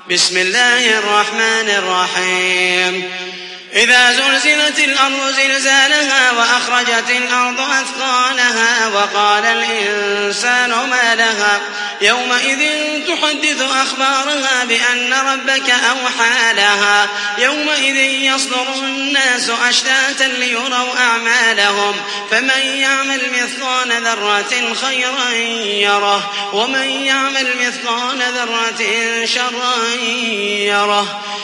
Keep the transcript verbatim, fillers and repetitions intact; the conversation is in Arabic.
بسم الله الرحمن الرحيم إذا زلزلت الأرض زلزالها وأخرجت الأرض أثقالها وقال الإنسان ما لها يومئذ تحدث أخبارها بأن ربك أوحى لها يومئذ يصدر الناس أشتاتا ليروا أعمالهم فمن يعمل مثقال ذرة خيرا يره ومن يعمل مثقال ذرة شرا يره